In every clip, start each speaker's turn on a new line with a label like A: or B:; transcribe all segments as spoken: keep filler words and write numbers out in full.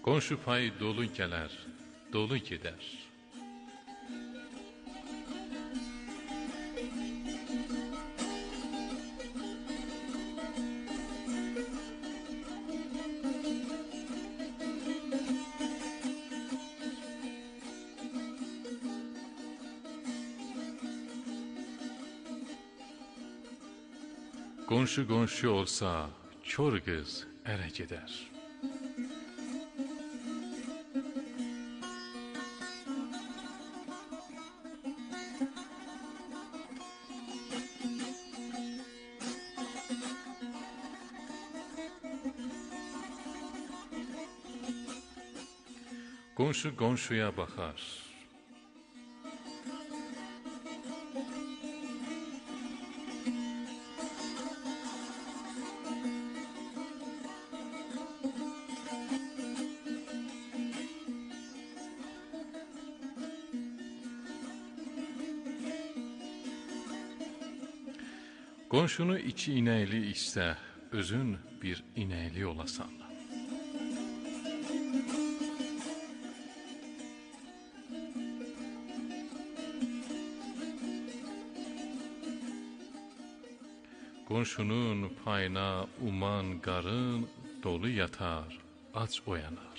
A: Qonşu payı dolu gələr, dolu gedər. Qonşu qonşu olsa, kör qız ərə gedər. Qonşu qonşuya baxar. Qonşunu iki inəkli istə, özün bir inəkli olasan. Qonşunun payına uman qarın dolu yatar, ac oyanar.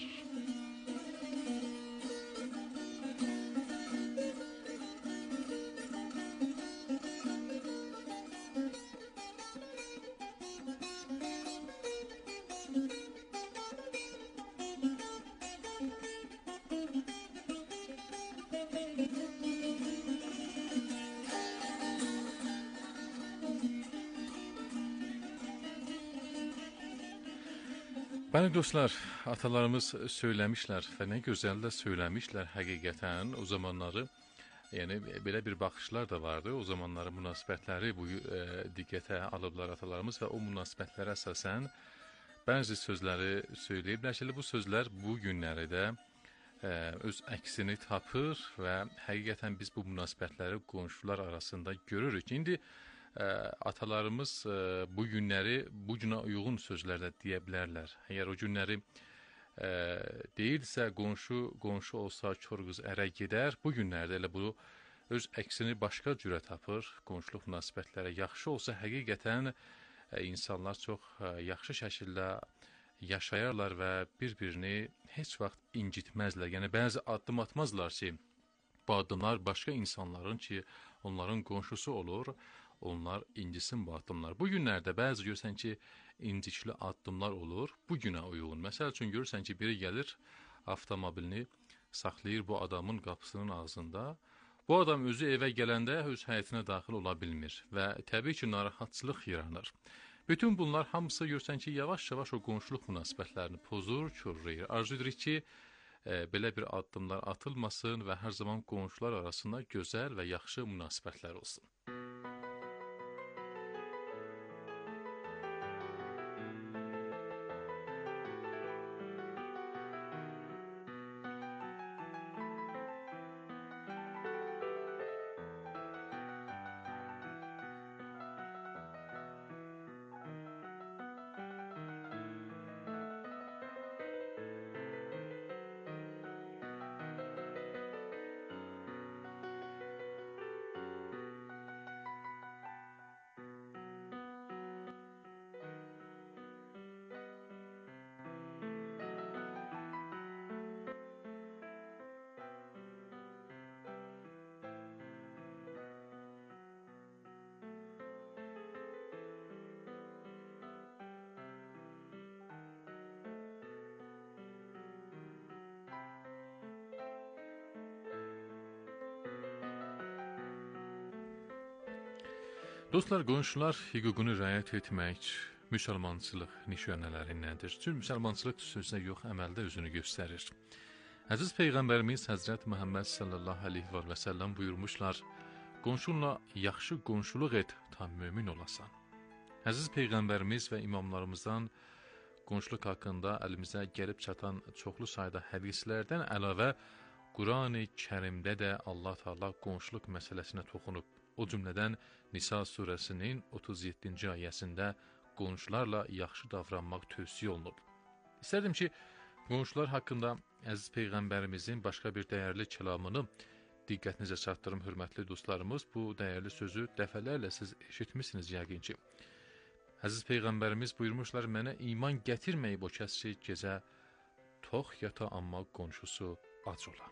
A: Bəli dostlar, atalarımız söyləmişlər və nə gözəl də söyləmişlər həqiqətən o zamanları. Yəni belə bir baxışlar da vardı. O zamanları münasibətləri bu e, diqqətə alıblar atalarımız və o münasibətlərə əsasən bəzi sözləri söyləyiblər ki, bu sözlər bu günləri də e, öz əksini tapır və həqiqətən biz bu münasibətləri qonşular arasında görürük. İndi atalarımız bu günləri bu günə uyğun sözlərlə deyə bilərlər. Əgər o günləri e, deyilsə, qonşu qonşu olsa kör qız ərə gedər. Bu günlərdə elə bu öz əksini başqa cürə tapır. Qonşuluq münasibətləri yaxşı olsa, həqiqətən e, insanlar çox e, yaxşı şəkildə yaşayarlar və bir-birini heç vaxt incitməzlər. Yəni bəzi addım atmazlar ki, bu addımlar başqa insanların ki, onların qonşusu olur. Onlar incisin bu addımlar. Bu günlərdə bəzi görürsən ki, incikli addımlar olur. Bu günə uyğun. Məsəl üçün görürsən ki, biri gəlir, avtomobilini saxlayır bu adamın qapısının ağzında. Bu adam özü evə gələndə öz həyətinə daxil ola bilmir və təbii ki, narahatçılıq yaranır. Bütün bunlar hamısı görürsən ki, yavaş-yavaş o qonşuluq münasibətlərini pozur, körrəyir. Arzu edirik ki, e, belə bir addımlar atılmasın və hər zaman qonşular arasında gözəl və yaxşı münasibətlər olsun. Dostlar, qonşular hüququnu riayət etmək müsəlmançılıq nişanələrindəndir. Çünki müsəlmançılıq sözdə yox, əməldə özünü göstərir. Əziz Peyğəmbərimiz Həzrət Məhəmməd sallallahu aleyhi və səlləm buyurmuşlar, qonşunla yaxşı qonşuluq et, tam mömin olasan. Əziz Peyğəmbərimiz və imamlarımızdan qonşuluq haqqında əlimizə gəlib çatan çoxlu sayda hədislərdən əlavə Quran-ı Kərimdə də Allah Teala qonşuluq məsələsinə toxunub. O cümlədən Nisa surəsinin otuz yeddinci ayəsində qonşularla yaxşı davranmaq tövsiyə olunub. İstərdim ki, Qonşular haqqında əziz Peyğəmbərimizin başqa bir dəyərli kəlamını diqqətinizə çatdırım, hörmətli dostlarımız. Bu dəyərli sözü dəfələrlə siz eşitmişsiniz yəqin ki. Əziz Peyğəmbərimiz buyurmuşlar, mənə iman gətirməyib o kəs ki, gecə tox yata, amma qonşusu ac ola.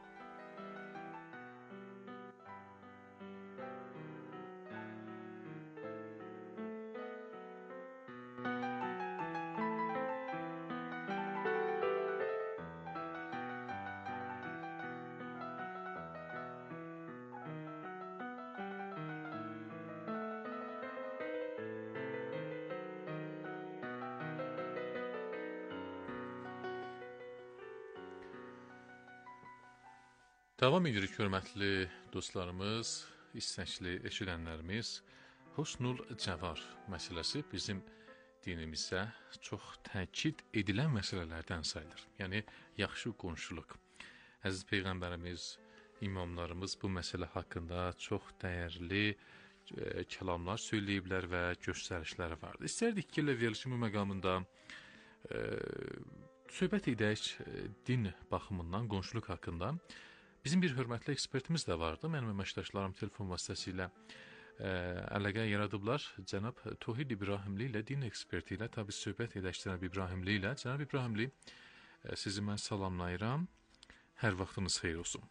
A: Davam edirik, hörmətli dostlarımız, istəkli eşidənlərimiz. Husnul Cəvar məsələsi bizim dinimizdə çox təkid edilən məsələlərdən sayılır. Yəni, yaxşı qonşuluq. Əziz Peyğəmbərimiz, imamlarımız bu məsələ haqqında çox dəyərli e, kəlamlar söyləyiblər və göstərişləri vardır. İstərdik ki, verilişin bu məqamında e, söhbət edək e, din baxımından, qonşuluq haqqında. Bizim bir hörmətli ekspertimiz də vardı. Mənim əməkdaşlarım telefon vasitəsilə ə, əlaqə yaradıblar. Cənab Tohid İbrahimli ilə, din eksperti ilə, tabi söhbət edək Cənab İbrahimli ilə. Cənab İbrahimli, ə, sizi mən salamlayıram. Hər vaxtınız xeyir olsun.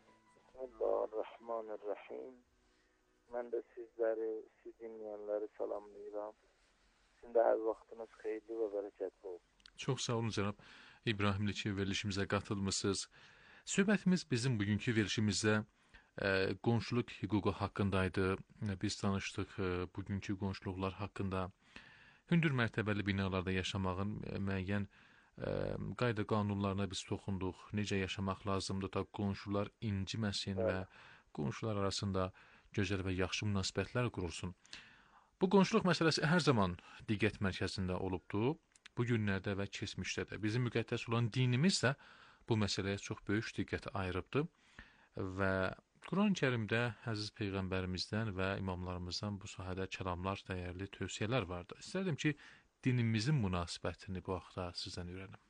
B: Bismillahirrahmanirrahim. Mən də sizləri, siz dinləyənləri salamlayıram. Sizin də hər vaxtınız xeyirli və bərəkətli olsun.
A: Çox sağ olun Cənab İbrahimli ki, verilişimizə qatılmışsınız. Söhbətimiz bizim bugünkü verilişimizdə e, qonşuluq hüququ haqqındaydı. Biz danışdıq e, bugünkü qonşuluqlar haqqında. Hündür mərtəbəli binalarda yaşamağın e, müəyyən e, qayda qanunlarına biz toxunduq. Necə yaşamaq lazımdır da qonşular inciməsin və qonşular arasında gözəl və yaxşı münasibətlər qurulsun. Bu qonşuluq məsələsi hər zaman diqqət mərkəzində olubdur. Bu günlərdə və keçmişdə də. Bizim müqəddəs olan dinimiz də bu məsələyə çox böyük diqqət ayırıbdır və Quran-ı Kərimdə əziz Peyğəmbərimizdən və imamlarımızdan bu sahədə kəlamlar, dəyərli tövsiyələr vardır. İstərdim ki, dinimizin münasibətini bu haqda sizdən öyrənim.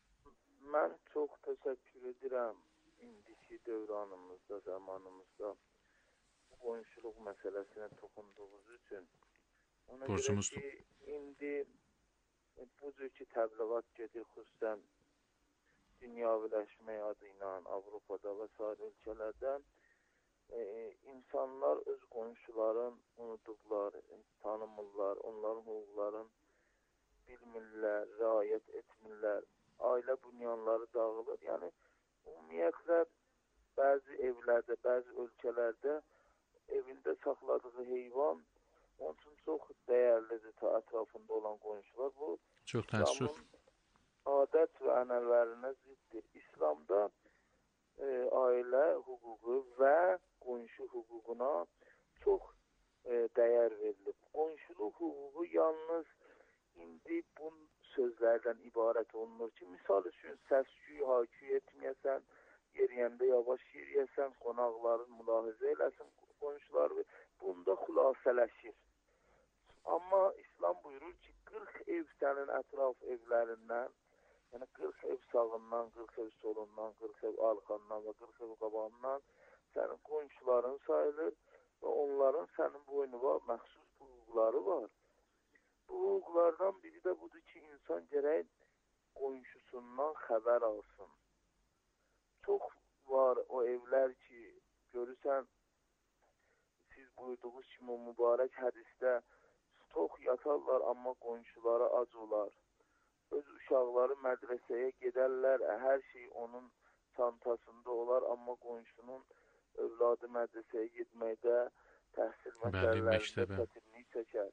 B: Mən çox təşəkkür edirəm indiki dövranımızda, zamanımızda qonşuluq məsələsinə toxunduğunuz üçün. Ona
A: Borcumuzdur.
B: görə ki, indi bu cür ki, təbliğat gedir xüsusən dünyaviləşmək adı ilə Avropada və sair ölkələrdə e, insanlar öz qonşuların unudublar, tanımırlar, onların hüquqların bilmirlər, riayət etmirlər, ailə bunyanları dağılır. Yəni, ümumiyyətlə, bəzi evlərdə, bəzi ölkələrdə evində saxladığı heyvan onun üçün çox dəyərlidir ta ətrafında olan qonşular. Bu,
A: çox təəssüf.
B: Adət və ənənələrinə ziddir. İslamda e, ailə hüququ və qonşu hüququna çox e, dəyər verilib. Qonşuluq hüququ yalnız indi bu sözlərdən ibarət olunur ki, misal üçün səs-küy, hay-küy etməyəsən, yeriyəndə yavaş yeriyəsən, qonaqların mülahizə eləsin qonşular, bunda xülasələşir. Amma İslam buyurur ki, qırx ev sənin ətraf evlərindən, yəni qırx ev sağından, qırx ev solundan, qırx ev arxandan və qırx ev qabağından sənin qonşuların sayılır və onların sənin boynuna məxsus hüquqları var. Bu hüquqlardan biri də budur ki, insan gərək qonşusundan xəbər alsın. Çox var o evlər ki, görürsən, siz buyurduğunuz kimi o mübarək hədisdə tox yatarlar, amma qonşuları ac olar. Öz uşaqları mədrəsəyə gedərlər, hər şey onun çantasında olar, amma qonşunun övladı mədrəsəyə getməkdə, təhsil məsələlərində çətinlik çəkər.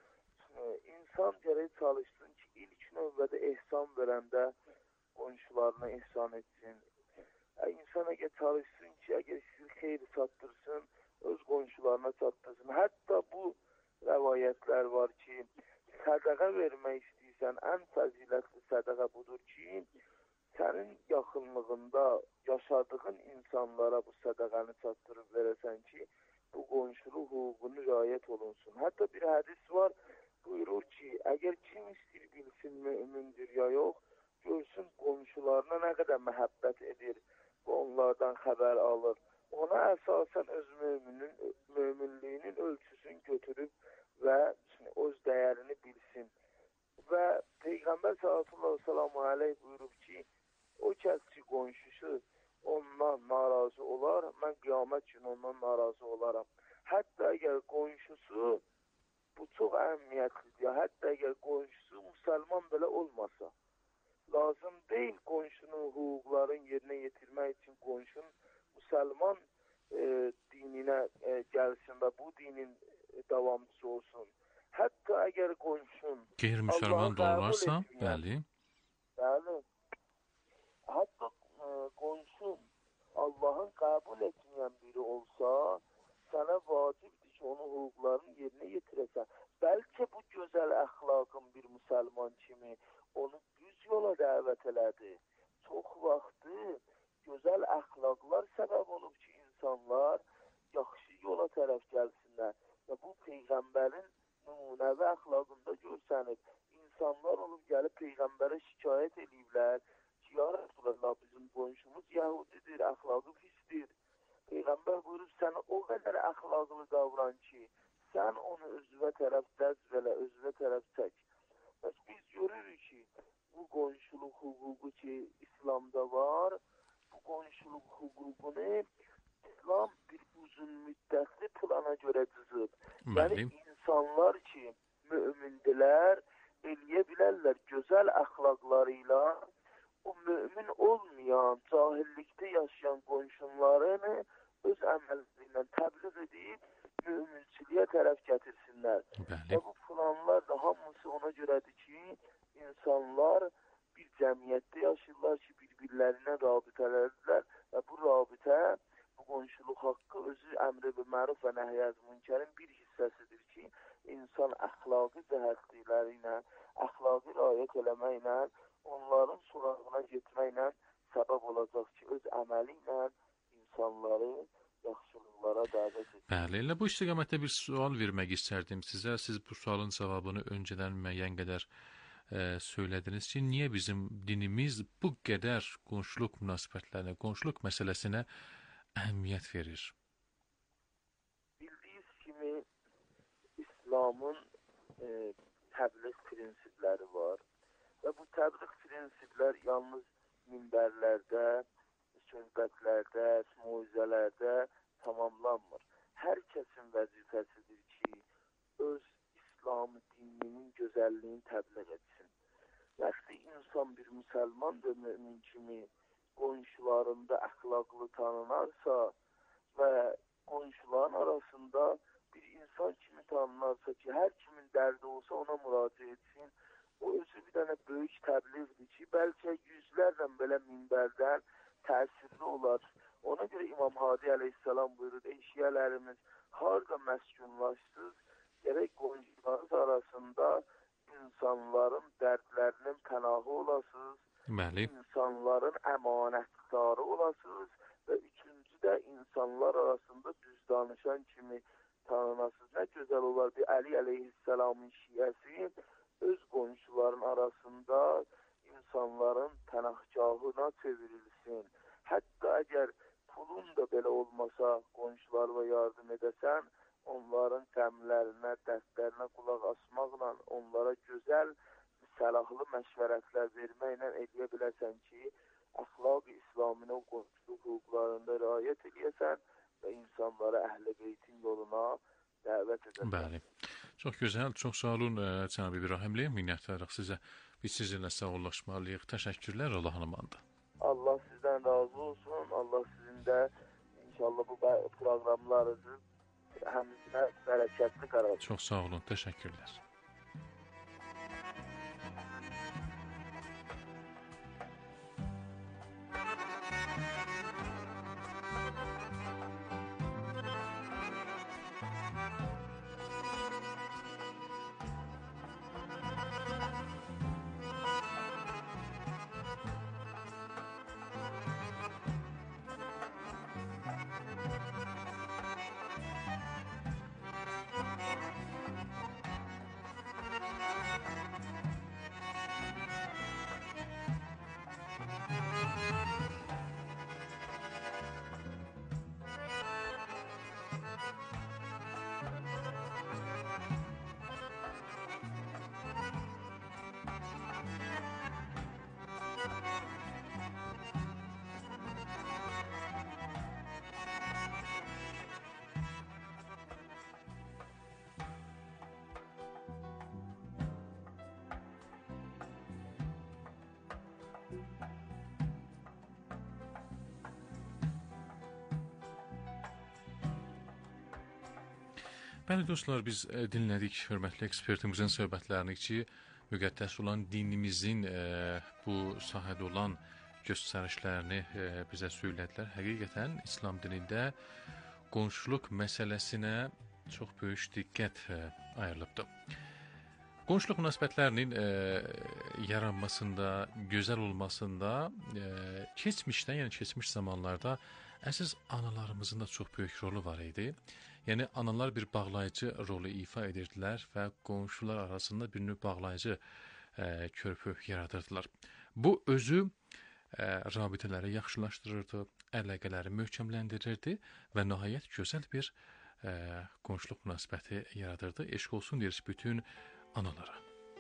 B: İnsan gərək çalışsın ki, ilk növbədə ehsan verəndə qonşularına ehsan etsin. İnsan əgər çalışsın ki, əgər sizi xeyri çatdırsın, öz qonşularına çatdırsın. Hətta bu rəvayətlər var ki, sədəqə vermək istəyirsən, ən fəzilətli sədəqə budur ki, sənin yaxınlığında yaşadığın insanlara bu sədəqəni çatdırıb verəsən ki, bu qonşuluq hüququnu riayət olunsun. Hətta bir hədis var, buyurur ki, əgər kim istəyir bilsin mümindir ya yox, görsün qonşularına nə qədər məhəbbət edir və onlardan xəbər alır. Ona əsasən öz möminin, möminliyinin ölçüsünü götürüb və öz dəyərini bilsin. Və Peyğəmbər sallallahu aleyhi buyurub ki, o kəs ki qonşusu ondan narazı olar, mən qiyamət günü ondan narazı olaram. Hətta əgər qonşusu, bu çox əhəmiyyətlidir, hətta əgər qonşusu müsəlman belə olmasa, lazım deyil qonşunun hüquqlarını yerinə yetirmək üçün qonşunun müsəlman e, dininə e, gəlsin və bu dinin e, davamçısı olsun. Hətta əgər qonşun
A: Qeyri-müsəlman da olarsa, bəli.
B: Bəli. Hətta e, qonşun Allahın qəbul etməyən biri olsa, sənə vacibdir ki, onun hüquqlarını yerinə yetirəsən. Bəlkə bu gözəl əxlaqın bir müsəlman kimi onu düz yola dəvət elədi. Çox vaxtı gözəl əxlaqlar səbəb olub ki, insanlar yaxşı yola tərəf gəlsinlər. Və bu Peyğəmbərin nümunəvi əxlaqında görsənib. İnsanlar olub gəlib Peyğəmbərə şikayət ediblər ki, ya Rəsulullah, bizim qonşumuz Yahudidir, əxlaqı pisdir. Peyğəmbər buyurub, sən o qədər əxlaqlı davran ki, sən onu özünə tərəf cəzb elə, özünə tərəf çək. Bəs biz görürük ki, bu qonşuluq hüququ ki, İslamda var, bu qonşuluq hüququnu İslam bir uzun müddətli plana görə cızıb. Yəni, insanlar ki, mümindirlər, eləyə bilərlər gözəl əxlaqlarıyla o mümin olmayan, cahillikdə yaşayan qonşunlarını öz əməllərlə təbliğ edib, müminçiliyə tərəf gətirsinlər. Və bu planlar da hamısı ona görədir ki, insanlar bir cəmiyyətdə yaşayırlar ki, bir-birlərinə rabitələrdirlər və bu rabitə, bu qonşuluq haqqı özü əmr-i bil məruf və nəhy-əz münkərin bir hissəsidir ki, insan əxlaqi cəhətlikləri ilə, əxlaqi riayət eləməklə, onların sorağına getməklə səbəb olacaq ki, öz əməli ilə insanları yaxşılıqlara dəvət edir.
A: Bəli, elə bu istiqamətdə bir sual vermək istərdim sizə. Siz bu sualın cavabını öncədən müəyyən qədər e, söylədiniz ki, niyə bizim dinimiz bu qədər qonşuluq münasibətlərinə, qonşuluq məsələsinə əhəmiyyət verir?
B: Bildiyiniz kimi İslamın e, təbliğ prinsipləri var və bu təbliğ prinsiplər yalnız minbərlərdə, söhbətlərdə, moizələrdə tamamlanmır. Hər kəsin vəzifəsidir ki, öz İslam dininin gözəlliyini təbliğ etsin. Nəxli insan bir müsəlman və mümin kimi qonşularında əxlaqlı tanınarsa və qonşuların arasında bir insan kimi tanınarsa ki, hər kimin dərdi olsa ona müraciət etsin, o özü bir dənə böyük təbliğdir ki, bəlkə yüzlərlə belə minbərdən təsirli olar. Ona görə İmam Hadi əleyhissalam buyurur, ey şiələrimiz, harda məskunlaşsız, gərək qonşularınız arasında insanların dərdlərinin pənahı olasınız,
A: Bəli.
B: insanların əmanətdarı olasınız və üçüncü də insanlar arasında düz danışan kimi tanınasınız. Nə gözəl olar bir Əli əleyhissalamın şiəsi öz qonşuların arasında insanların pənahgahına çevrilsin. Hətta əgər pulun da belə olmasa qonşularına yardım edəsən, onların qəmlərinə, dərdlərinə qulaq asmaqla, onlara gözəl, səlahlı məşvərətlər verməklə eləyə bilərsən ki, əxlaq-ı İslamına, qonşuluq hüquqlarında riayət edəsən və insanlara Əhl-i Beytin yoluna dəvət edəsən.
A: Bəli. Çox gözəl, çox sağ olun cənab İbrahimli. Minnətdarıq sizə. Biz sizinlə sağollaşmalıyıq. Təşəkkürlər, Allahın amanında.
B: Allah sizdən razı olsun. Allah sizin də inşallah bu proqramlarınızı həmçinin bərəkətli qərar.
A: Çox sağ olun, təşəkkürlər. Bəli dostlar, biz e, dinlədik hörmətli ekspertimizin söhbətlərini ki, müqəddəs olan dinimizin e, bu sahədə olan göstərişlərini e, bizə söylədilər. Həqiqətən İslam dinində qonşuluq məsələsinə çox böyük diqqət e, ayrılıbdır. Qonşuluq münasibətlərinin e, yaranmasında, gözəl olmasında e, keçmişdən, yəni keçmiş zamanlarda əsas analarımızın da çox böyük rolu var idi. Yəni analar bir bağlayıcı rolu ifa edirdilər və qonşular arasında bir növ bağlayıcı e, körpü yaradırdılar. Bu özü e, rabitələri yaxşılaşdırırdı, əlaqələri möhkəmləndirirdi və nəhayət gözəl bir e, qonşuluq münasibəti yaradırdı. Eşq olsun deyiriz bütün analara.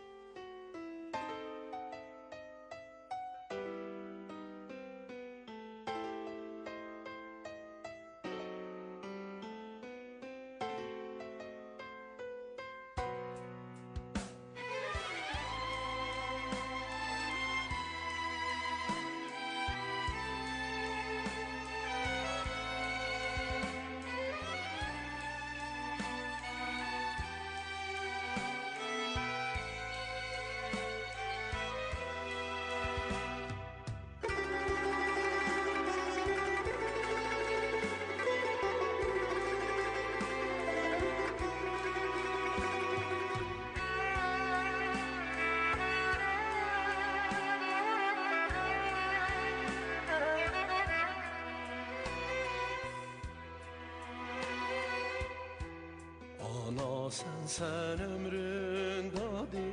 C: Sen sen ömrün dadı,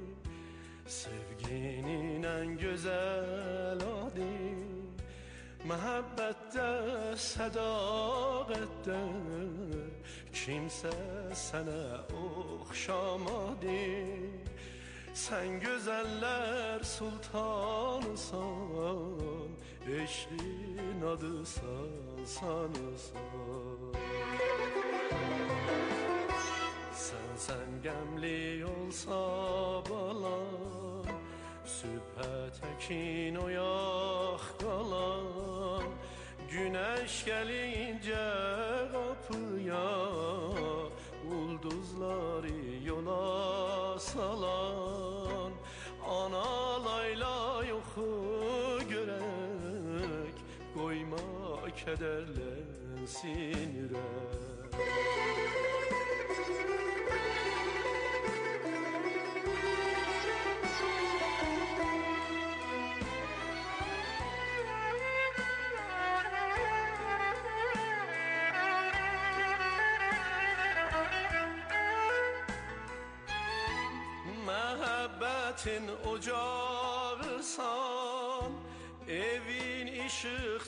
C: sevginin en güzel adı. Mehabbette, sadakette kimse sana okşamadı. Sen güzeller sultanısan, eşliğin adı san sanısan. Sen sen gemli olsa balan, sübhə tekin oyak kalan. Güneş gelince kapıya, ulduzları yola salan. Ana layla yoxu görək, koyma kederlensin yürək. Mehabbetin ocağısan, evin ışık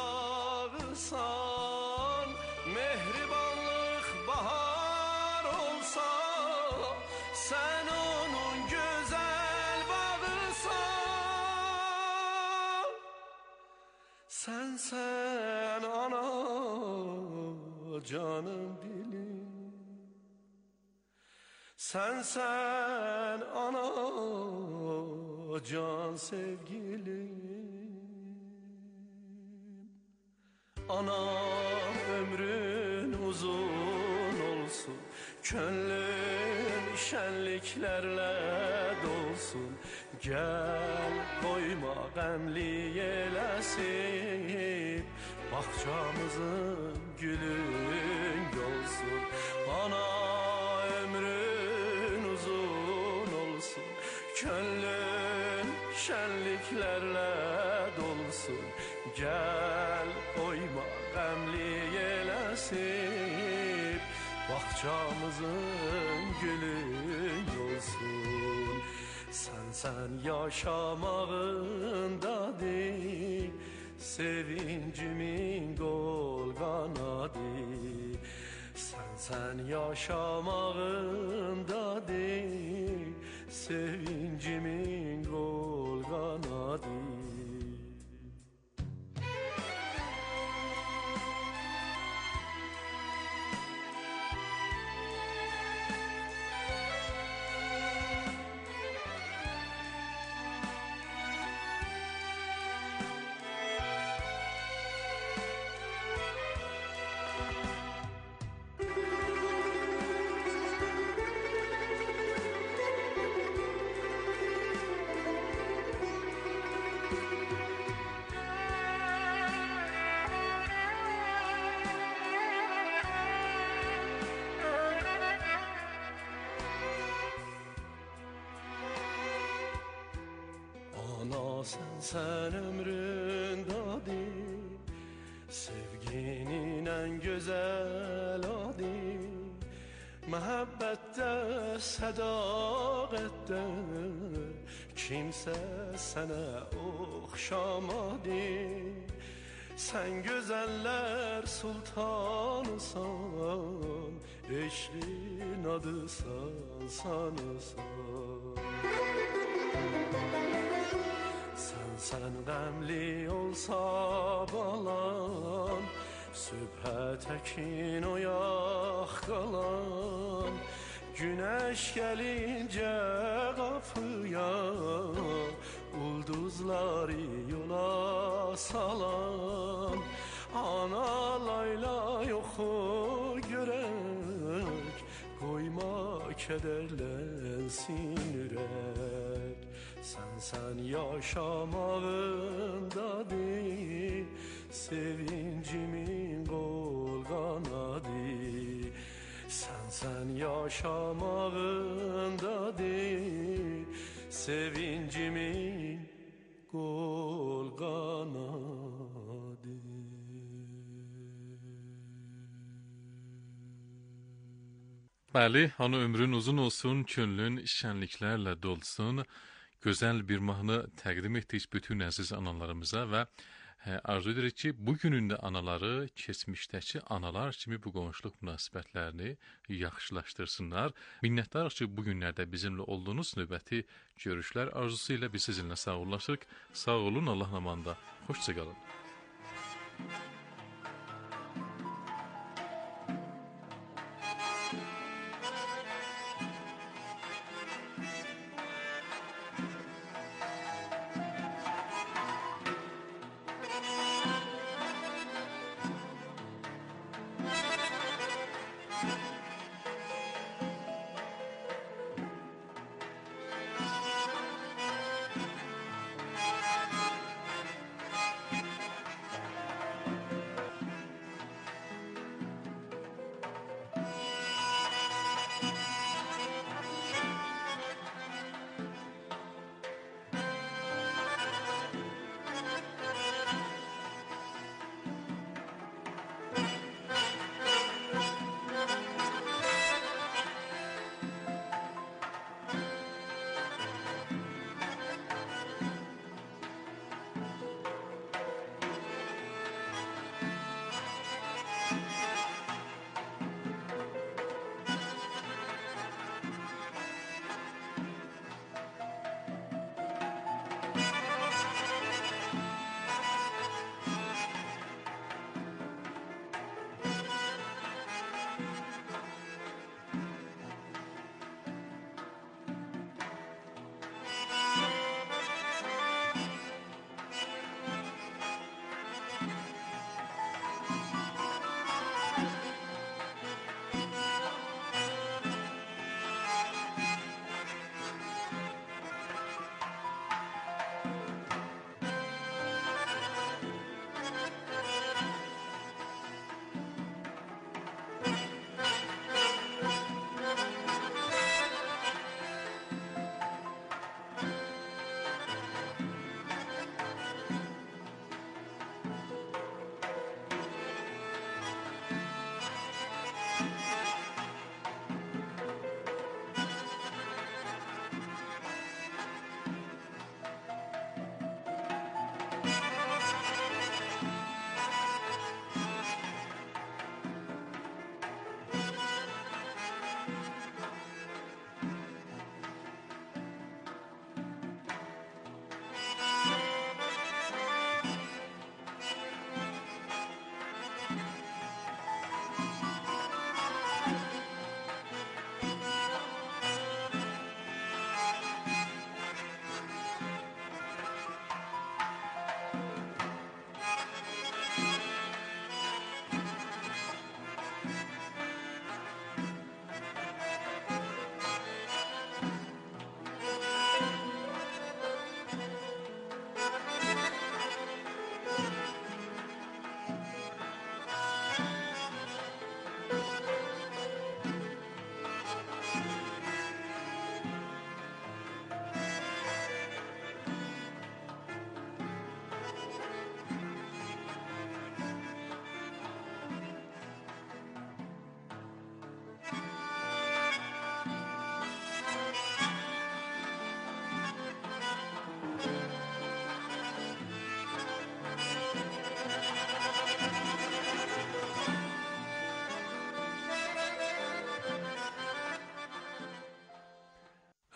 C: çırağısan. Mehribanlık bahar olsa, sen onun güzel bağısan. Sen sen ana canım dilim, sen sen ana can sevgilim. Ana ömrün uzun olsun, gönlün şenliklerle dolsun. Gel koyma qəmli eylesin, bahçamızın gülün olsun. Ana ömrün uzun olsun, gönlün şenliklerle dolsun. Gel koyma qəmli eylesin, bahçamızın gülün olsun. Sen sen yaşamağındadır, sevincimin kol kanadı. Sen sen yaşamağındadır, sevincimin kol kanadı. sen sen ömrün dadı, sevginin en güzel adı. Məhəbbətdə, sədaqətdə kimsə sənə oxşamadı. Sən gözəllər sultanısan, eşqin adısan, sanısan. Sən sən qəmli olsa balam, sübhə təkin oyaq qalan. Güneş gelince kapıya, ulduzları yola salan. Ana layla yoxu görək, koyma kederlensin ürək. Sen sen yaşamağındadır, sevincimin kol kanadı. Sen sen yaşamağındadır, sevincimin kol kanadı.
A: Bəli, ana ömrün uzun olsun, könlün şənliklərlə dolsun. Gözəl bir mahnı təqdim etdik bütün əziz analarımıza və arzu edirik ki, bugünün də anaları keçmişdəki analar kimi bu qonşuluq münasibətlərini yaxşılaşdırsınlar. Minnətdarıq ki, bugünlərdə bizimlə olduğunuz növbəti görüşlər arzusu ilə biz sizinlə sağollaşırıq. Sağ olun, Allah amanda. Xoşça qalın.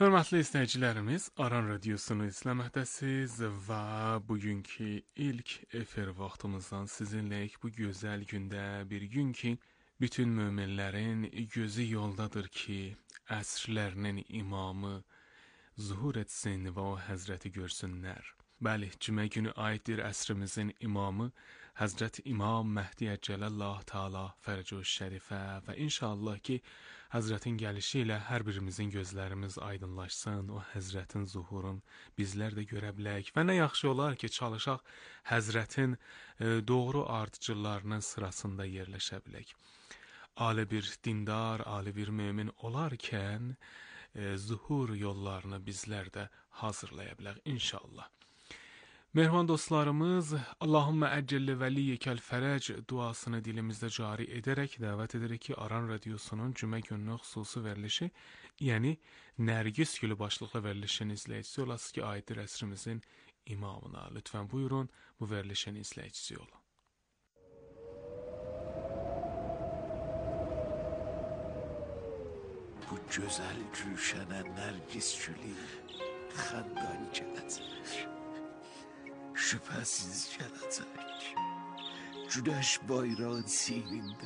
D: Hörmətli izləyicilərimiz, Aran Radiosunu izləməkdəsiz və bugünkü ilk efir vaxtımızdan sizinləyik bu gözəl gündə, bir gün ki, bütün möminlərin gözü yoldadır ki, əsrlərinin imamı zuhur etsin və o həzrəti görsünlər. Bəli, cümə günü aiddir əsrimizin imamı Həzrət İmam Məhdi Əcələllah Teala Fərəcü Şərifə və inşallah ki, Həzrətin gəlişi ilə hər birimizin gözlərimiz aydınlaşsın, o Həzrətin zuhurun bizlər də görə bilək və nə yaxşı olar ki, çalışaq Həzrətin e, doğru ardıcıllarının sırasında yerləşə bilək. Ali bir dindar, ali bir mömin olarkən e, zuhur yollarını bizlər də hazırlaya bilək inşallah. Mehriban dostlarımız, Allahümme əcəlli vəliyyəkəl fərəc duasını dilimizdə cari edərək dəvət edirik ki, Aran Radiosunun cümə gününün xüsusi verilişi, yəni Nərgiz Gülü başlıqlı verilişin izləyicisi olasınız ki, aiddir əsrimizin imamına. Lütfən buyurun, bu verilişin izləyicisi olun.
E: Bu gözəl gülşənə Nərgiz Gülü xəndan gələcək. Şüphesiz gelecek. Güneş bayrağın sihrinde.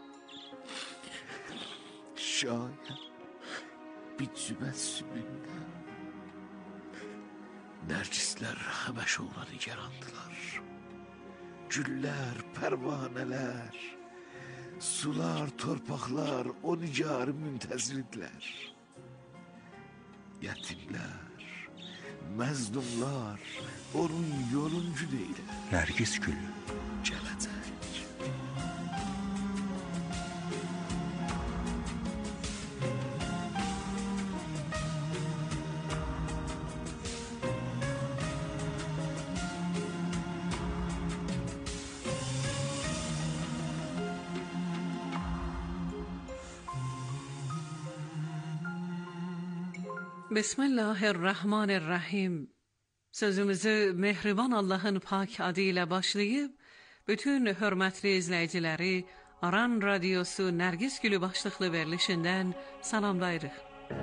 E: Şayet bir tübessümünde. Nergisler hemeş olanı yarandılar. Güller, pervaneler, sular, torpaklar o nigarı müntezirdiler. Yetimler, məzlumlar onun yoluncu deyilər. Nərgiz Gülü gələcək.
F: Bismillahirrahmanirrahim. Sözümüzü mehriban Allah'ın pak adıyla başlayıp bütün hörmətli izləyiciləri Aran Radiosu Nərgiz Gülü başlıqlı verilişindən salamlayırıq.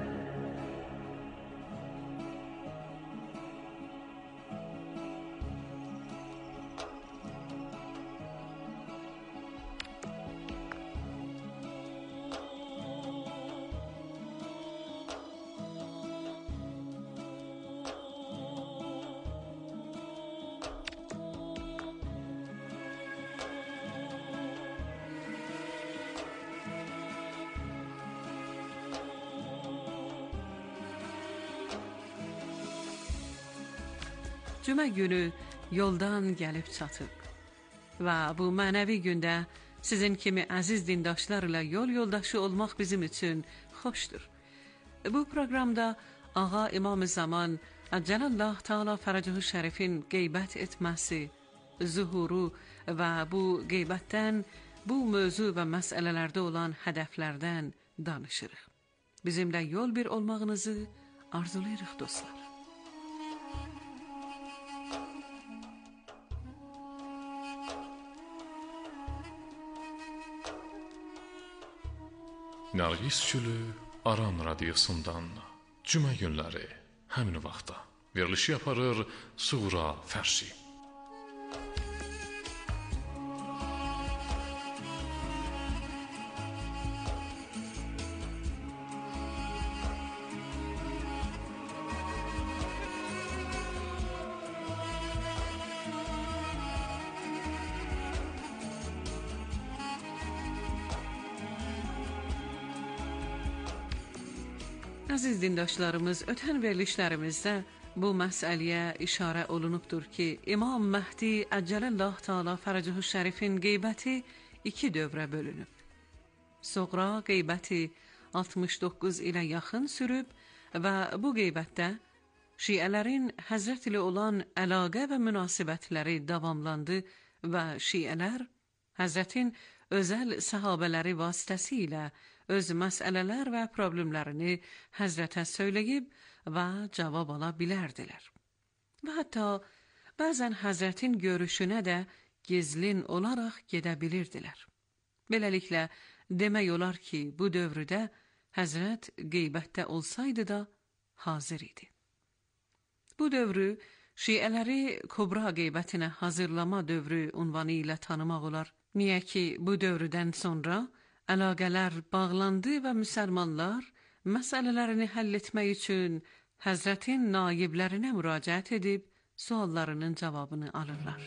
F: Cümə günü yoldan gəlib çatıb və bu mənəvi gündə sizin kimi əziz dindaşlarla yol yoldaşı olmaq bizim üçün xoşdur. Bu proqramda Ağa İmam-ı Zaman Əcələllah Teala Fərəcü Şərifin qeybət etməsi, zuhuru və bu qeybətdən, bu mövzu və məsələlərdə olan hədəflərdən danışırıq. Bizimlə yol bir olmağınızı arzulayırıq dostlar.
A: Nərgiz Gülü Aran Radiosundan cümə günləri həmin vaxtda verilişi yaparır Suğra Fərşi.
F: Əziz dindaşlarımız, ötən verilişlərimizdə bu məsələyə işarə olunubdur ki, İmam Məhdi Əcələllah Teala Fərəcü Şərifin qeybəti iki dövrə bölünüb. Soğra qeybəti altmış doqquz ilə yaxın sürüb və bu qeybətdə Şiələrin Həzrət ilə olan əlaqə və münasibətləri davamlandı və Şiələr Həzrətin özəl səhabələri vasitəsilə öz məsələlər və problemlərini Həzrətə söyləyib və cavab ala bilərdilər. Və hətta bəzən Həzrətin görüşünə də gizlin olaraq gedə bilirdilər. Beləliklə, demək olar ki, bu dövrdə Həzrət qeybətdə olsaydı da hazır idi. Bu dövrü Şiələri Kubra qeybətinə hazırlama dövrü unvanı ilə tanımaq olar. Niyə ki, bu dövrdən sonra əlaqələr bağlandı və müsəlmanlar məsələlərini həll etmək üçün Həzrətin naiblərinə müraciət edib suallarının cavabını alırlar.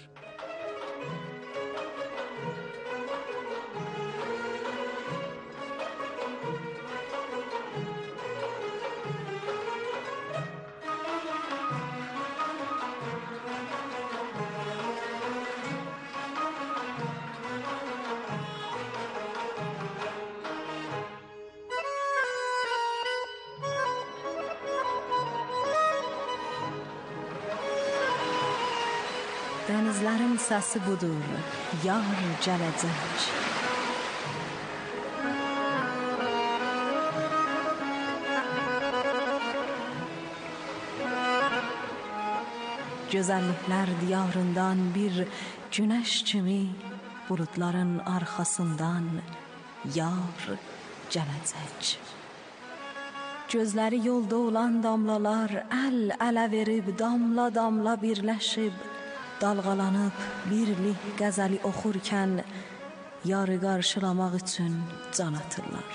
G: Denizlerin sesi budur, yar gələcək. Gözəlliklər diyarından bir güneş kimi bulutların arkasından yar gələcək. Gözləri yolda olan damlalar əl-ələ verib damla damla birləşib dalğalanıb birlik qəzəli oxurkən yarı qarşılamaq üçün can atırlar.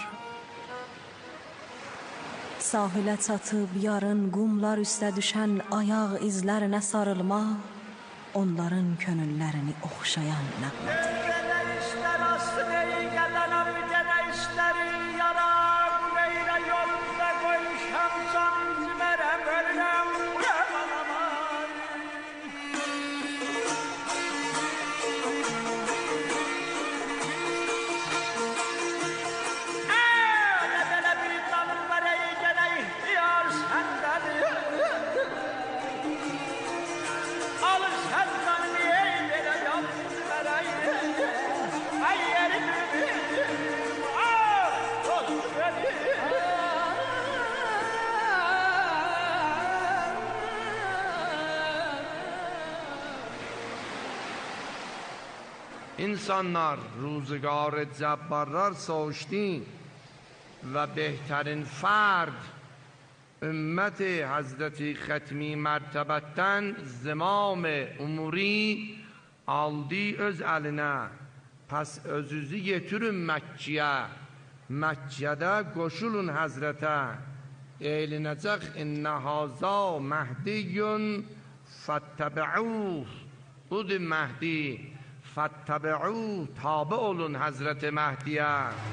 G: Sahilə çatıb yarın qumlar üstə düşən ayaq izlərinə sarılmaq onların könüllərini oxşayan nəğmədir.
H: İnsanlar روزگار جبارlar ساشتین و بهترین فرد امت حضرت ختمی مرتبتن زمام اموری aldı öz əlinə. Pəs özünüzü getirin Məkkiyə. Məkkədə qoşulun Həzrətə. Eylinəcək innə haza Məhdiyyun fəttəbə'uh. Budur Məhdi. Fəttəbə'uh. Tabi olun Həzrət Məhdiyə.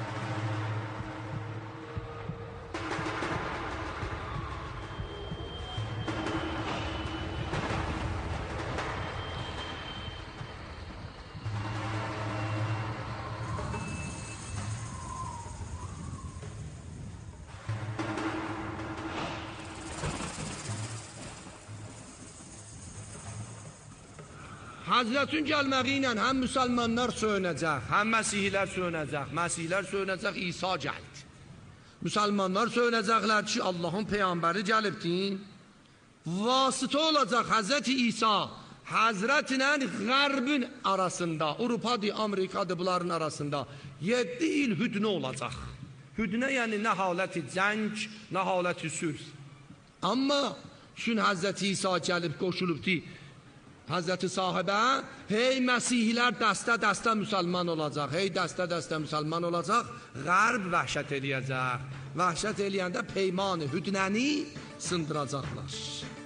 H: Hazretin gəlməyi ilə həm müsəlmanlar söyünəcək, həm məsihlər söyünəcək. Məsihlər söyünəcək, İsa gəldi. Müsəlmanlar söyünəcəklər ki, Allahın peyğəmbəri gəlibdir. Vasitə olacaq Hazreti İsa, Hazretlə Qərbin arasında, Avropadır, Amerikadır, bunların arasında yeddi il hüdnə olacaq. Hüdnə yəni nə haləti cəng, nə haləti sülh. Amma şun Hazreti İsa gəlib qoşulubdur Hazreti sahibə, hey məsihlər dəstə-dəstə müsəlman olacaq, hey dəstə-dəstə müsəlman olacaq, Qərb vəhşət eləyəcək. Vəhşət eləyəndə peymanı, hüdnəni sındıracaqlar.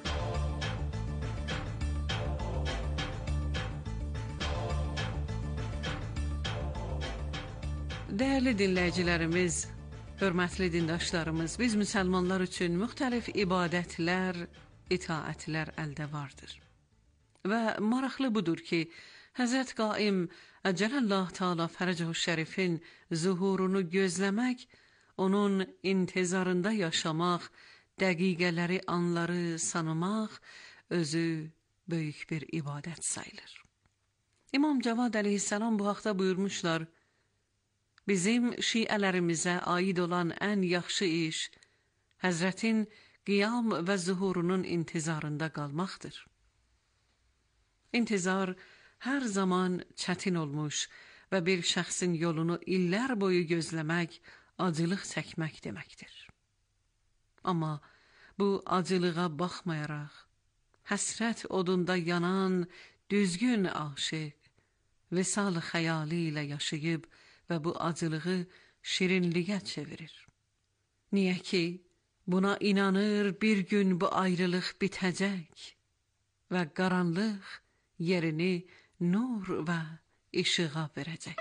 F: Dəyərli dinləyicilərimiz, hörmətli dindaşlarımız, biz müsəlmanlar üçün müxtəlif ibadətlər, itaətlər əldə vardır. Və maraqlı budur ki, Həzrət Qaim Əcələllah Teala Fərəcəhu Şərifin zuhurunu gözləmək, onun intizarında yaşamaq, dəqiqələri, anları sanımaq özü böyük bir ibadət sayılır. İmam Cavad əleyhissalam bu haqda buyurmuşlar, bizim şiələrimizə aid olan ən yaxşı iş, Həzrətin qiyam və zuhurunun intizarında qalmaqdır. İntizar hər zaman çətin olmuş və bir şəxsin yolunu illər boyu gözləmək, acılıq çəkmək deməkdir. Amma bu acılığa baxmayaraq, həsrət odunda yanan düzgün aşiq, visal xəyali ilə yaşayıb və bu acılığı şirinliyə çevirir. Niyə ki, buna inanır bir gün bu ayrılıq bitəcək və qaranlıq yerini nur və işığa verəcək.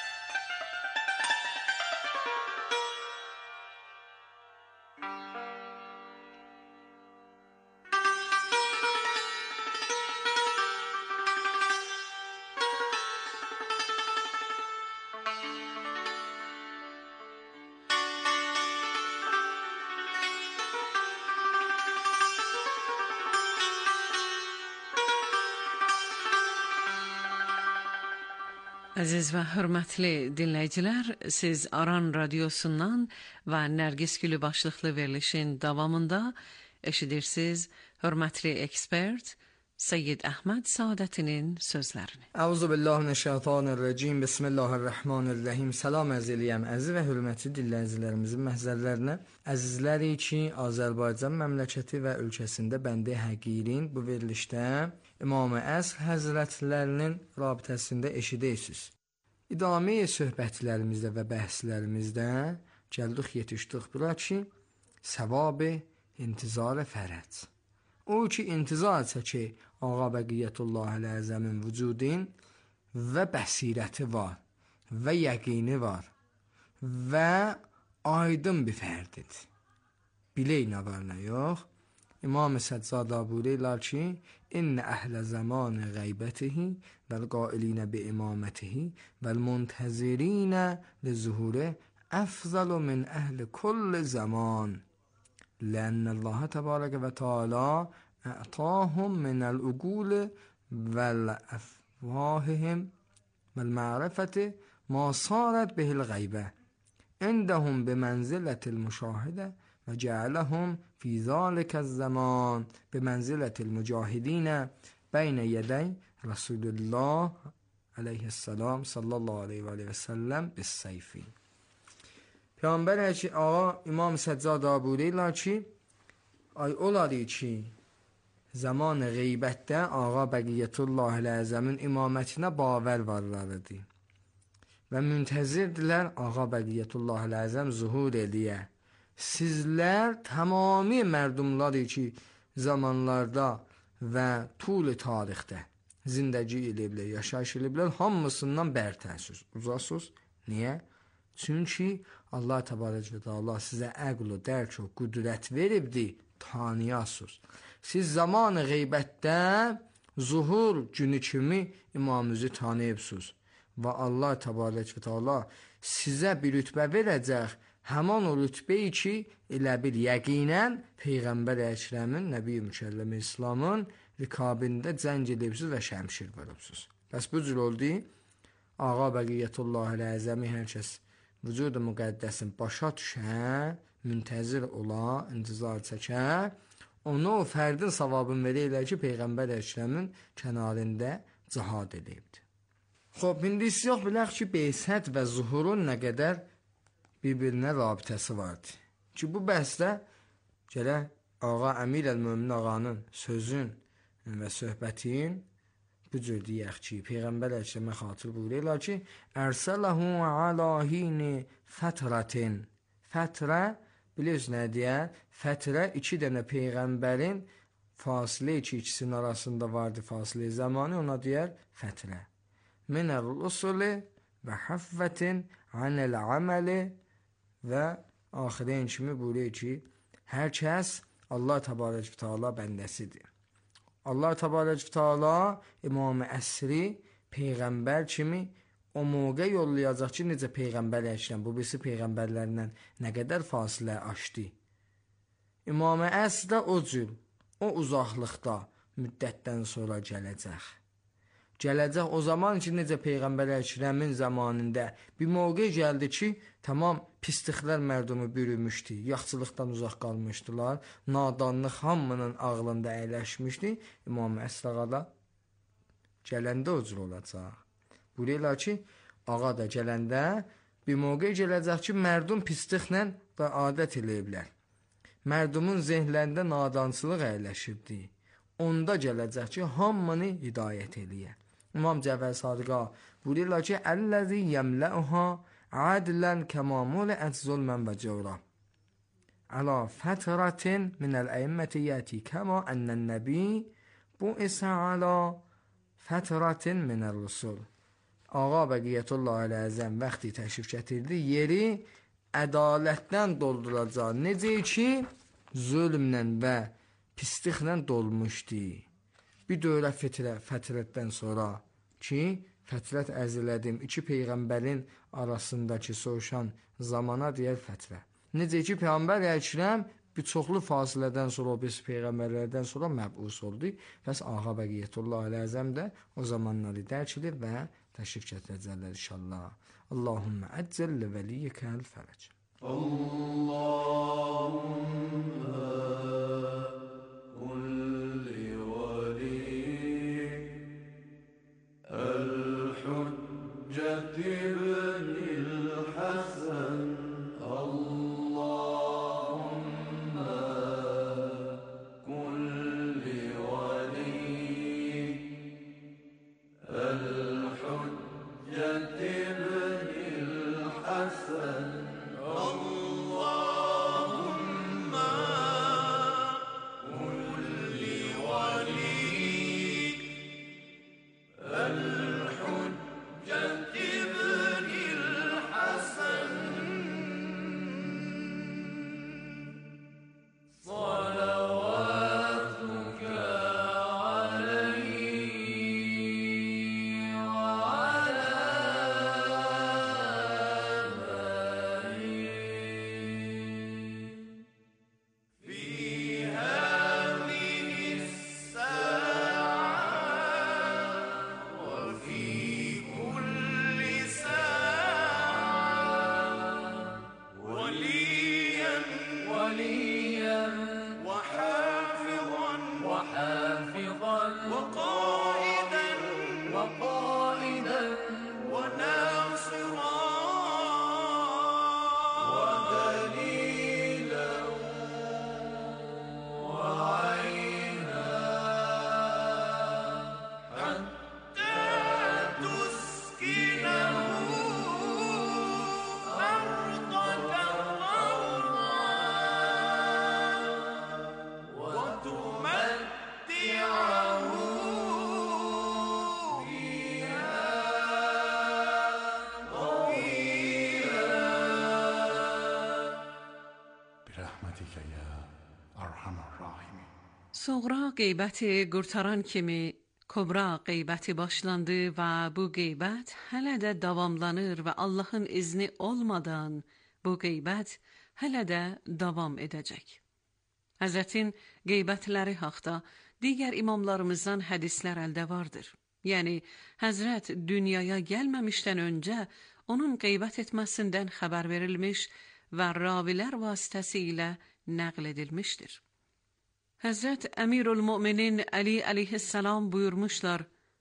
F: Əziz və hörmətli dinləyicilər, siz Aran Radyosu'ndan və Nərgiz Gülü başlıqlı verilişin davamında eşidirsiniz hörmətli ekspert Seyyid Əhməd Saadətinin sözlərini.
I: Əuzubillahimineşşeytanirracim. Bismillahirrahmanirrahim. Salam əz eləyəm əziz və hörmətli dinləyicilərimizin məhzərlərinə. Əzizləri ki, Azərbaycan məmləkəti və ölkəsində bəndə həqirin bu verilişdə İmam-ı Əsr Həzrətlərinin rabitəsində eşidəysiniz. İdamə söhbətlərimizdə və bəhslərimizdə gəldik yetişdik bura ki, səvab-ı intizar fərəc. O ki, intizar çəkir Ağa Bəqiyyətullah Əzəmin vücudin və bəsirəti var və yəqini var və aydın bir fərdidir. Bilək nə var nə yox. İmam-ı Səccada buyururlar ki, İnnə əhlə zamanı qeybətihi vəl-qailinə bi-imamətihi vəl-muntəzirinə li-zuhurə əfzalu min əhli kulli zaman. Lənnəllaha təbarəkə və teala ə'tahum minəl-uqul vəl-əfvahihim vəl-ma'rifəti ma sarət bihil-qeybə indəhum bi-mənzilətil-müşahidə وجعلهم في ذلك الزمان بمنزلة المجاهدين بين يدي رسول الله عليه السلام صلی الله علیه و آله و سلم بالسیف. پیامبر ki آقا امام سجاد buyururlar ki ay olar ki zaman qeybətdə Ağa Bəqiyyətullah Əzəmin imamətinə bavər varlarıdır və müntəzirdirlər Ağa Bəqiyyətullah Əzəm zuhur eləyə. Sizlər tamami mərdumları ki, zamanlarda və tul tarixdə zindəci eləyiblər, yaşayış eləyiblər, hamısından bərtərsiniz, uzasınız. Niyə? Çünki Allah təbarək və təala sizə əql, dərk və qüdrət veribdir, tanıyasınız. Siz zamanı qeybətdə zuhur günü kimi imamınızı tanıyıbsınız və Allah təbarək və təala sizə bir rütbə verəcək. Həman o rütbəyi ki, elə bil yəqinən Peyğəmbər Əkrəmin, Nəbi Mükəlləmi İslamın rikabində cəng edibsiz və şəmşir vurubsuz. Bəs bu cür oldu, Ağa Bəqiyyətullah Əzəmi hər kəs vücud-u müqəddəsin başa düşə, müntəzir ola, intizar çəkə, onu o fərdin savabını verirlər ki, Peyğəmbər Əkrəmin kənarında cihad edibdir. Xob, indi istəyək bilək ki, Beysət və zuhurun nə qədər bir-birinə rabitəsi vardı. Ki bu bəhsdə gələk Ağa Əmir əl-Mömin ağanın sözün və söhbətin bu cür deyək ki, Peyğəmbər Əkrəmə xatır buyururlar ki, Ərsələhu alə hini fətrətin. Fətrə, bilirsiniz nə deyər? Fətrə iki dənə Peyğəmbərin fasilə ki, ikisinin arasında vardı fasilə zamanı, ona deyər fətrə. Minəl usuli və həffətin anəl əməli və axirin kimi buyuruyor ki, hər kəs Allah təbarək və teala bəndəsidir. Allah təbarək və teala İmam-ı Əsri Peyğəmbər kimi o moqə yollayacaq ki, necə Peyğəmbər Əkrəm, bu birisi Peyğəmbərlərindən nə qədər fasilə açdı. İmam-ı Əsr də o cür, o uzaqlıqda müddətdən sonra gələcək. Gələcək o zaman ki, necə Peyğəmbər Əkrəmin zamanında bir mövqe gəldi ki, tamam pisliklər mərdumu bürümüşdü, yaxçılıqdan uzaq qalmışdılar, nadanlıq hamının ağlında əyləşmişdi. İmam-ı Əsr ağa da gələndə o cür olacaq. Buyururlar ki, ağa da gələndə bir mövqe gələcək ki, mərdum pisliklə və adət eləyiblər. mərdumun zehnlərində nadançılıq əyləşibdi. Onda gələcək ki, hamını hidayət eləyə. İmam Cəfər Sadiqa buyururlar ki, "Əlləzi yemla'uha adlan kama mul'at zulman və cawra." Ala fatratin min al-a'immati yati kama anna an-nabi bu'isa ala fatratin min ar-rusul. Ağa Bəqiyyətullah Əl-Əzəm vaxtı təşrif gətirdi, yeri ədalətdən dolduracaq. Necə ki, zülmlə və pisliklə dolmuşdu. Bir dövrə fitrə, fətrətdən sonra ki, fətrət əzlədim, iki peyğəmbərin arasındakı soğuşan zamana deyər fətrə. Necə ki, Peyğəmbər Əkrəm bir çoxlu fasilədən sonra, o biz peyğəmbərlərdən sonra məbus oldu. Bəs Ağa Bəqiyyətullah Əl-Əzəm də o zamanları dərk edib və təşrif gətirəcəklər inşallah. Allahümmə əccəl li vəliyyəkəl fərəc.
C: Allahümmə kulli vəli el-hücceti benil Hasan. Allahümmə kulli vəli el-hücceti benil Hasan.
F: Soğra qeybəti qurtaran kimi Kubra qeybəti başlandı və bu qeybət hələ də davamlanır və Allahın izni olmadan bu qeybət hələ də davam edəcək. Həzrətin qeybətləri haqda digər imamlarımızdan hədislər əldə vardır. Yəni, Həzrət dünyaya gəlməmişdən öncə onun qeybət etməsindən xəbər verilmiş və ravilər vasitəsilə nəql edilmişdir. Həzrət Əmirül Müminin Əli əleyhissalam buyurmuşlar,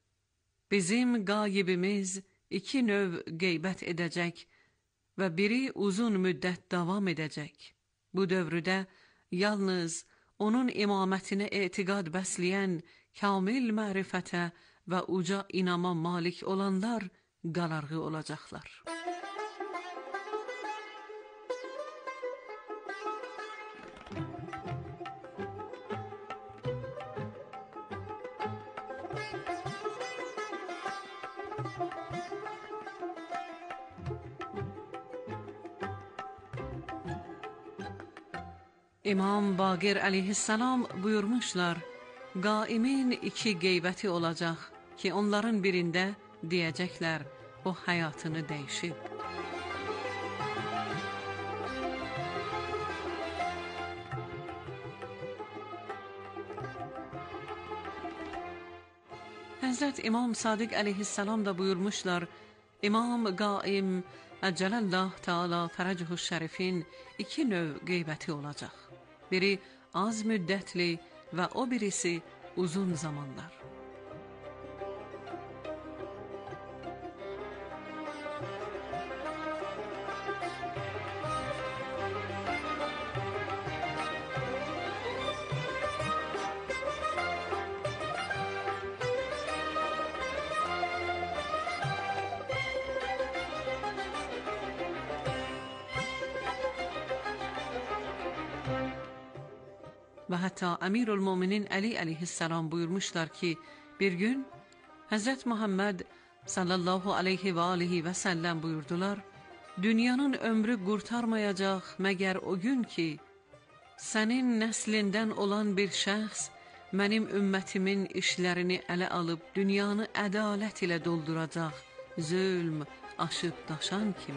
F: bizim qayibimiz iki növ qeybət edəcək və biri uzun müddət davam edəcək. Bu dövrdə yalnız onun imamətinə etiqad bəsləyən, kamil mərifətə və uca inama malik olanlar qalarğı olacaqlar. İmam Baqir əleyhissalam buyurmuşlar, qaimin iki qeybəti olacaq ki, onların birində deyəcəklər, o həyatını dəyişib. Həzrət İmam Sadiq əleyhissalam da buyurmuşlar, İmam Qaim Əcələlləh Teala Fərəcuhu Şərifin iki növ qeybəti olacaq. Biri az müddətli və o birisi uzun zamanlar. ve hatta Emirülmüminin Ali aleyhisselam buyurmuşlar ki bir gün Hazret Muhammed sallallahu aleyhi ve aleyhi ve sellem buyurdular: dünyanın ömrü kurtarmayacak meğer o gün ki senin neslinden olan bir şəxs mənim ümmetimin işlerini ele alıp dünyanı adalet ile dolduracak, zulm aşıp daşan kimi.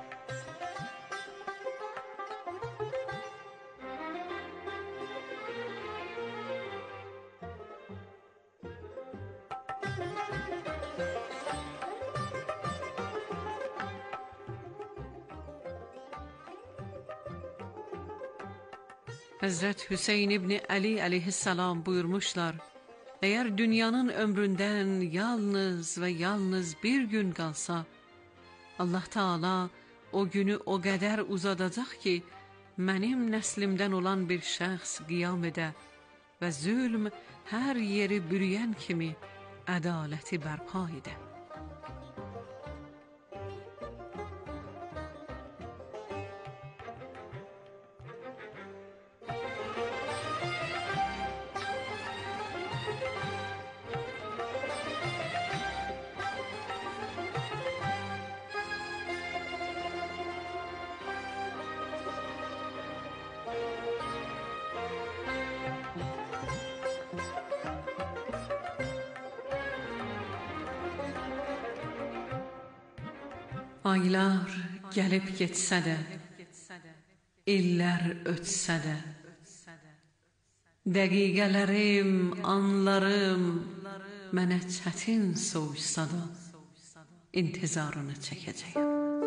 F: Hazret Hüseyin İbni Ali aleyhisselam buyurmuşlar: eğer dünyanın ömründen yalnız ve yalnız bir gün kalsa, Allah Teala o günü o kadar uzadacak ki benim neslimden olan bir şəxs qiyam edə ve zulm her yeri bürüyen kimi adaleti berpa edə. Aylar gəlib getsə də, illər ötsə də, dəqiqələrim, anlarım mənə çətin soğuşsa da, intizarını çəkəcəyəm.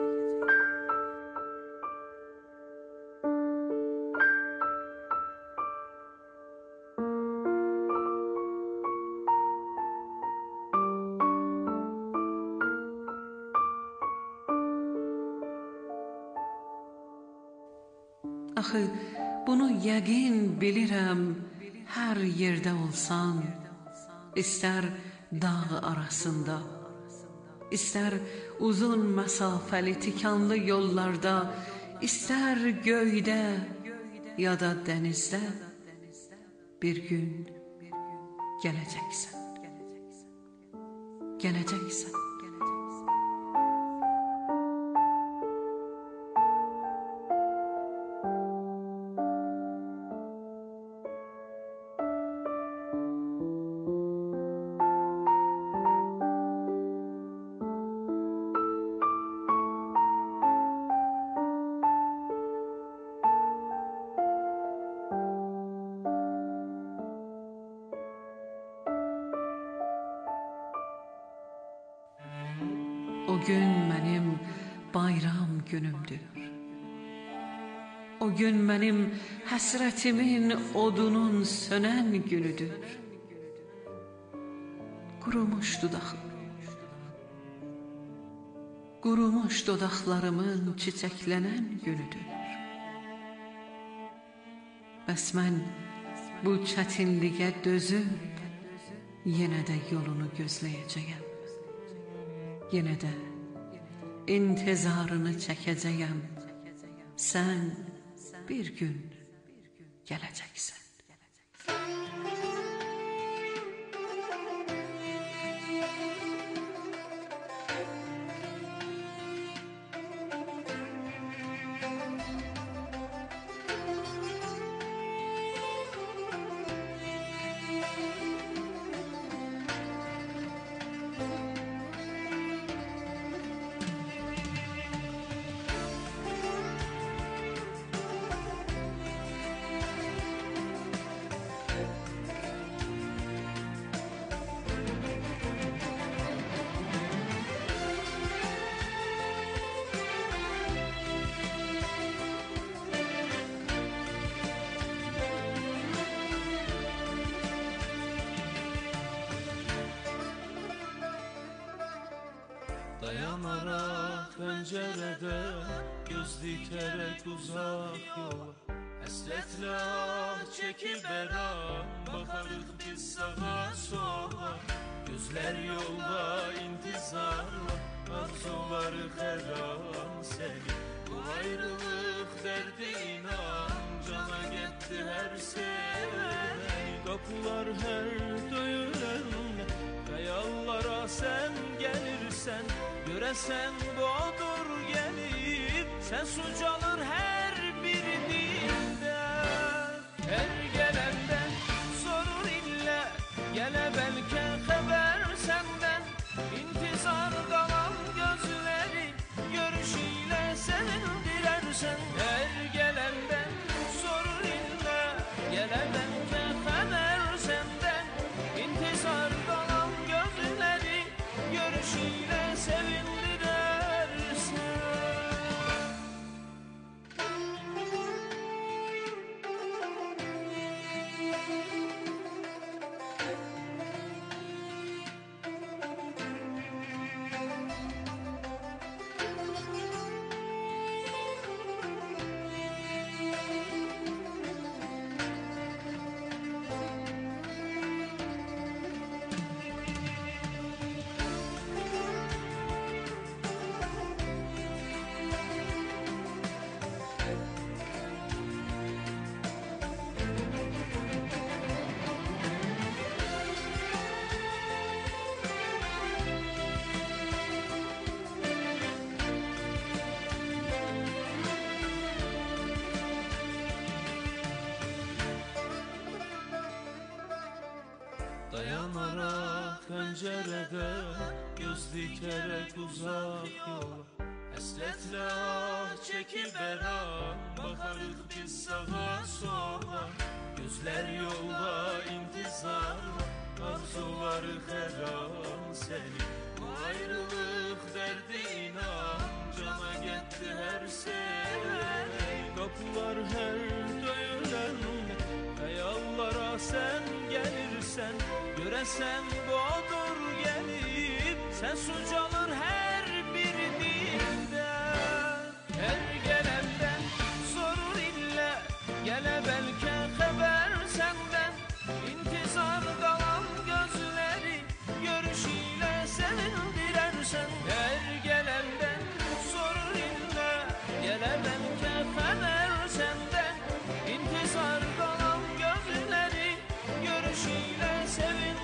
F: Axı bunu yəqin bilirəm, hər yerdə olsan, istər dağ arasında, istər uzun məsafəli tikanlı yollarda, istər göydə ya da dənizdə, bir gün gələcəksən, gələcəksən. O gün mənim bayram günümdür. O gün mənim həsrətimin odunun sönən günüdür. Qurumuş dodaqlarım, qurumuş dodaqlarımın çiçəklənən günüdür. Bəs mən bu çətinliyə dözüb, yenə də yolunu gözləyəcəyəm. Yenə də intizarını çəkəcəyəm. Sən bir gün gələcəksən.
C: Dayanaraq pəncərədə göz dikərək uzaq yola, həsrətlə ah çəkib əram, baxarıq biz sağa sola. Gözlər yolda intizarla, arzuları xəram səni. Bu ayrılıq dərdi inan, cana getdi getdi hər sevəni. Qapılar hər döyüləndə xəyallara sən gəlirsən. Görəsən budur gəlib, səs ucalır hər bir dildə. Hər gələndən sorur illə, gələ bəlkə xəbər səndən. İntizar qalan gözləri, görüş ilə sevindirərsən. Hər gələndən sorur illə, gələ bəlkə xəbər səndən. İntizar qalan gözləri, görüş ilə sevindirərsən. Dayanaraq pəncərədə göz dikərək uzaq yola. Həsrətlə ah çəkib əran, baxarıq biz sağa sola. Gözlər yolda intizarla, arzuları xəran səni. Bu ayrılıq dərdi inan, cana getdi hər sevəni. Qapılar hər döyüləndə xəyallara sən gəlirsən. Görəsən budur gəlib, səs ucalır hər bir dildə. Hər gələndən sorur illə, gələ bəlkə xəbər səndən. İntizar qalan gözləri, görüş ilə sevindirərsən. Hər gələndən sorur illə, gələ bəlkə xəbər səndən. İntizar qalan gözləri, görüş ilə sevindirərsən.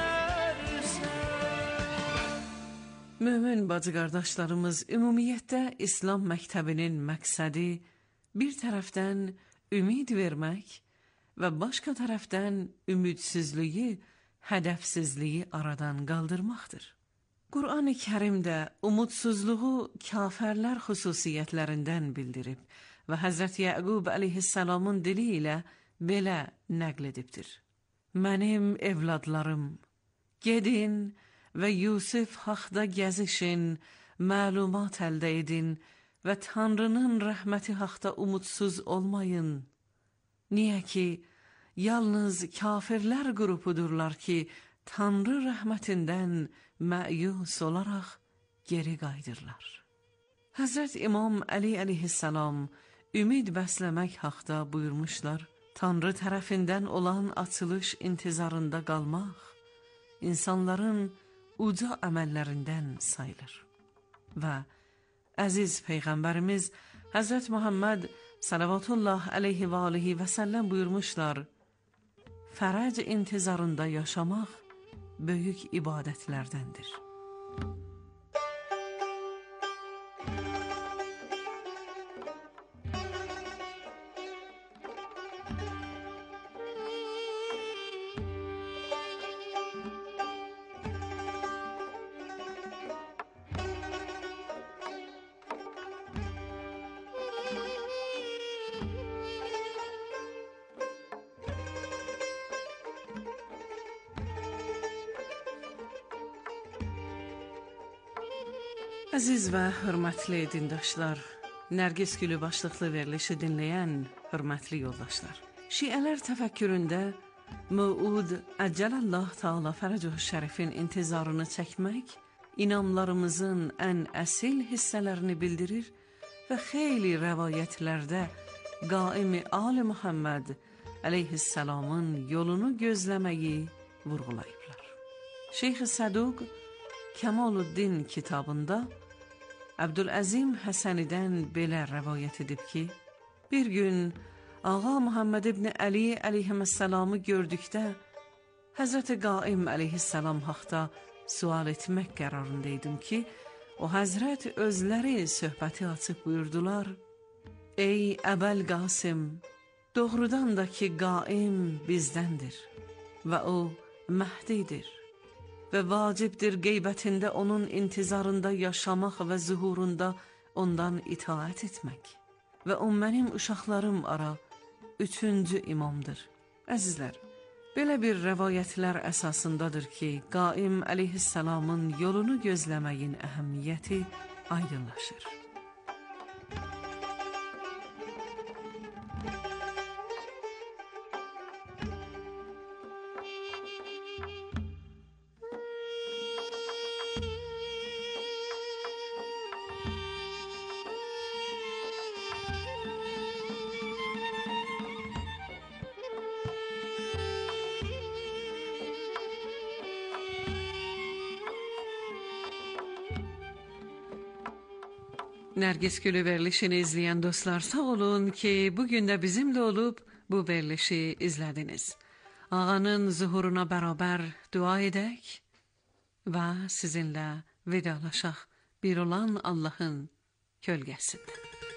F: Mömin bacı qardaşlarımız, ümumiyyətlə İslam məktəbinin məqsədi bir tərəfdən ümid vermək və başqa tərəfdən ümidsizliyi, hədəfsizliyi aradan qaldırmaqdır. Qur'an-ı Kərimdə umudsuzluğu kafirlər xüsusiyyətlərindən bildirib və Həzrət Yəqub əleyhissalamın dili ilə belə nəql edibdir. Mənim evladlarım, gedin və Yusuf haqda gəzişin, məlumat əldə edin və Tanrının rəhməti haqda umudsuz olmayın. Niyə ki, yalnız kafirlər qrupudurlar ki, Tanrı rəhmətindən məyus olaraq geri qayıdırlar. Həzrət İmam Əli əleyhissalam ümid bəsləmək haqda buyurmuşlar. Tanrı tərəfindən olan açılış intizarında qalmaq, insanların uca əməllərindən sayılır. Və əziz Peyğəmbərimiz Həzrət Muhammed salavatullah əleyhi və alihi və səlləm buyurmuşlar, fərəc intizarında yaşamaq böyük ibadətlərdəndir. Əziz və hörmətli dindaşlar, Nərgiz Gülü başlıqlı verilişi dinləyən hörmətli yoldaşlar. Şiələr təfəkküründə Məud Əcələllah Teala Fərəcuhu Şərifin intizarını çəkmək, inamlarımızın ən əsil hissələrini bildirir və xeyli rəvayətlərdə qaimi Ali Muhammed əleyhissalamın yolunu gözləməyi vurğulayıblar. Şeyx-i Səduq Kəmaluddin kitabında Əbdüləzim Həsənidən belə rəvayət edib ki, bir gün Ağa Muhammed ibn Ali əleyhissalamı gördükdə Həzrət Qaim əleyhissalam haqda sual etmək qərarındaydım ki, o Həzrət özləri söhbəti açıb buyurdular: Ey Əbəl Qasım, doğrudan da ki Qaim bizdəndir və o Məhdidir və vacibdir qeybətində onun intizarında yaşamaq və zuhurunda ondan itaət etmək və o mənim uşaqlarım ara üçüncü imamdır. Əzizlər, belə bir rəvayətlər əsasındadır ki, Qaim əleyhissalamın yolunu gözləməyin əhəmiyyəti aydınlaşır. Nərgiz Gülü verilişini izleyen dostlar sağ olun ki bugün de bizimle olup bu verilişi izlediniz. Ağanın zuhuruna beraber dua edək ve sizinle vedalaşaq bir olan Allah'ın kölgəsində.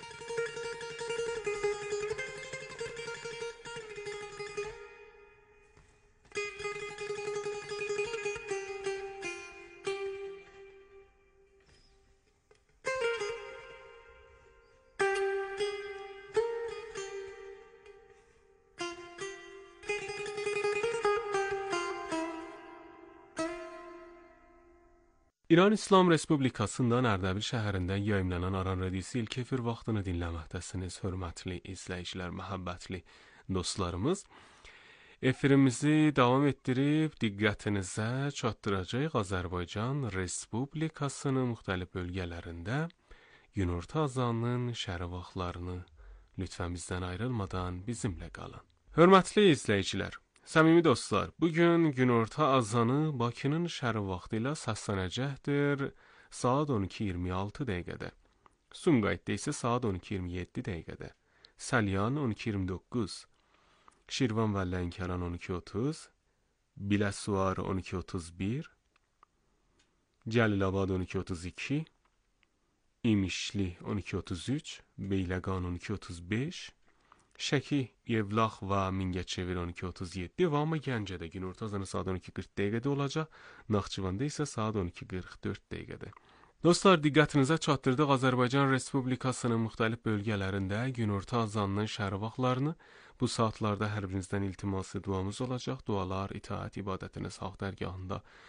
D: İran İslam Respublikasından Ərdəbil şəhərində yayımlanan Aran Radiosu ilk efir vaxtını dinləməkdəsiniz, hörmətli izləyicilər, məhəbbətli dostlarımız. Efirimizi davam etdirib diqqətinizə çatdıracaq Azərbaycan Respublikasının müxtəlif bölgələrində günorta azanının şərə vaxtlarını lütfən bizdən ayrılmadan bizimlə qalın. Hörmətli izləyicilər, səmimi dostlar, bugün günorta azanı Bakının şərq vaxtı ilə səslənəcəkdir saat on iki iyirmi altı dəqiqədə. Sumqayıtda isə saat on iki iyirmi yeddi dəqiqədə. Salyan on iki iyirmi doqquz, Şirvan və Lənkəran on iki otuz, Biləsuvar on iki otuz bir, Cəlilabad on iki otuz iki, İmişli on iki otuz üç, Beyləqan on iki otuz beş, Şəki, Yevlax və Mingəçevir on iki otuz yeddi və amma Gəncədə günorta azanı saat on iki qırx dəqiqədə olacaq, Naxçıvanda isə saat on iki qırx dörd dəqiqədə. Dostlar, diqqətinizə çatdırdıq Azərbaycan Respublikasının müxtəlif bölgələrində günorta azanının şərq vaxtlarını. Bu saatlarda hər birinizdən iltiması duamız olacaq. Dualar, itaət, ibadətiniz haq dərgahında